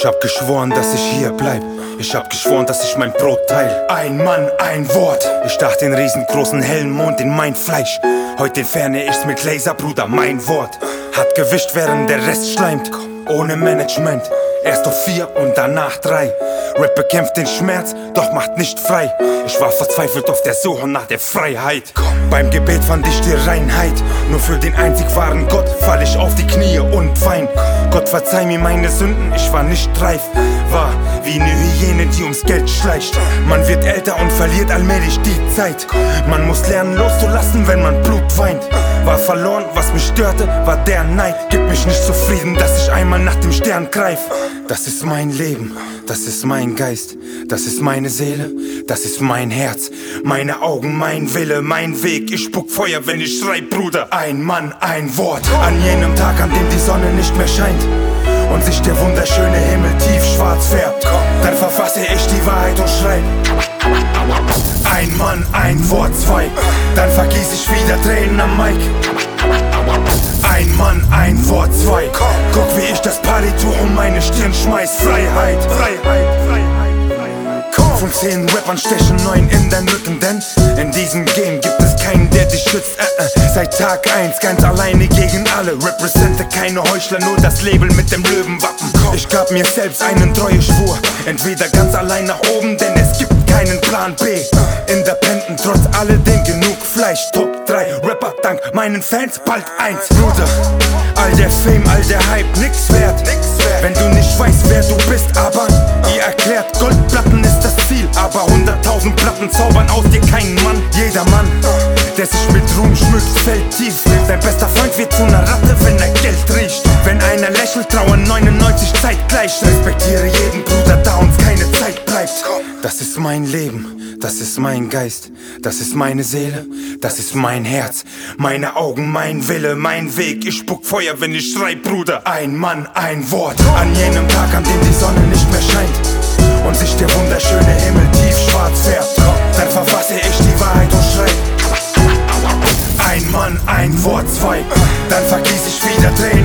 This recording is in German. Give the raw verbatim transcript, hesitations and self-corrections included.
Ich hab geschworen, dass ich hier bleib. Ich hab geschworen, dass ich mein Brot teil. Ein Mann, ein Wort. Ich stach den riesengroßen hellen Mond in mein Fleisch. Heute entferne ich's mit Laser, Bruder, mein Wort. Hat gewischt, während der Rest schleimt. Ohne Management. Erst auf vier und danach drei. Rap bekämpft den Schmerz, doch macht nicht frei. Ich war verzweifelt auf der Suche nach der Freiheit. Beim Gebet fand ich die Reinheit. Nur für den einzig wahren Gott fall ich auf die Knie und wein. Gott verzeih mir meine Sünden, ich war nicht reif. War wie eine Hyäne, die ums Geld schleicht. Man wird älter und verliert allmählich die Zeit. Man muss lernen loszulassen, wenn man Blut weint. War verloren, was mich störte, war der Neid. Gib mich nicht zufrieden, dass ich einmal nach dem Stern greif. Das ist mein Leben, das ist mein Geist, das ist meine Seele, das ist mein Herz. Meine Augen, mein Wille, mein Weg. Ich spuck Feuer, wenn ich schrei, Bruder. Ein Mann, ein Wort. An jenem Tag, an dem die Sonne nicht mehr scheint und sich der wunderschöne Himmel tiefschwarz färbt, dann verfasse ich die Wahrheit und schrei. Ein Mann, ein Wort, zwei. Dann vergieß ich wieder Tränen am Mic. Ein Mann, ein Wort, zwei. Guck, wie ich das Partytuch um meine Stirn schmeiß. Freiheit, Freiheit, Freiheit. Von zehn Rappern stechen neun in dein Rücken, denn in diesem Game gibt es keinen, der dich schützt. äh, äh. Seit Tag eins ganz alleine gegen alle. Represente keine Heuchler, nur das Label mit dem Löwenwappen. Ich gab mir selbst einen Treueschwur. Entweder ganz allein nach oben, denn es gibt keinen Plan B. Independent, trotz alledem genug Fleisch. Top drei Rapper, dank meinen Fans bald eins. Bruder, all der Fame, all der Hype, nix wert. Wenn du nicht weißt, wer du bist, aber ihr erklärt, Goldplatten ist das Ziel. Aber hunderttausend Platten zaubern aus dir keinen Mann. Jeder Mann, der sich mit Ruhm schmückt, fällt tief. Dein bester Freund wird zu einer Ratte, wenn er Geld riecht. Wenn einer lächelt, trauern neunundneunzig zeitgleich. Respektiere jeden Bruder, da uns keine Zeit bleibt. Das ist mein Leben, das ist mein Geist, das ist meine Seele, das ist mein Herz. Meine Augen, mein Wille, mein Weg. Ich spuck Feuer, wenn ich schrei, Bruder. Ein Mann, ein Wort. An jenem Tag, an dem die Sonne nicht mehr scheint und sich der wunderschöne Himmel tiefschwarz färbt, dann verfasse ich die Wahrheit und schrei. Ein Mann, ein Wort, zwei. Dann vergieß ich wieder Tränen